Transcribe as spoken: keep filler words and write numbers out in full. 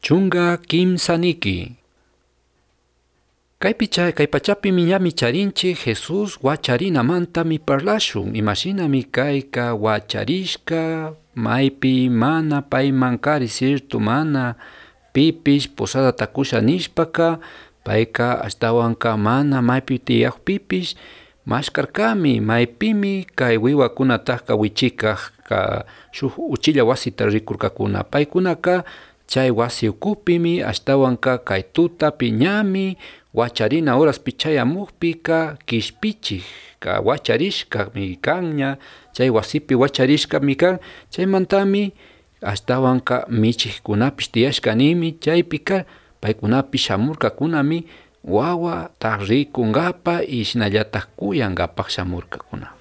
Chunga kimsa niki. Kay picha kay pachapi miñami charinchi Jesus wacharinamanta mi parlashun. Imashinami kayka wacharishka maypi mana payman kari cierto mana pipish posada takusha nishpaka payka ashtawanka mana maypi tiyaq pipish mashkarkami maypimi kay wiwakunataka wichikaq ka shuk uchilla wasita rikurkakuna paykunaka chay wasi ukupimi ashtawanka kay tutapi ñami wacharina horaspi chayamukpika kishpichik ka wacharishkami kanña chay wasipi wacharishkami kan chaymantami ashtawanka michikkunapish tiyashkanimi chaypika paykunapish shamurkakunami wawa rikungapak y shinallatak kuyangapak shamurkakuna.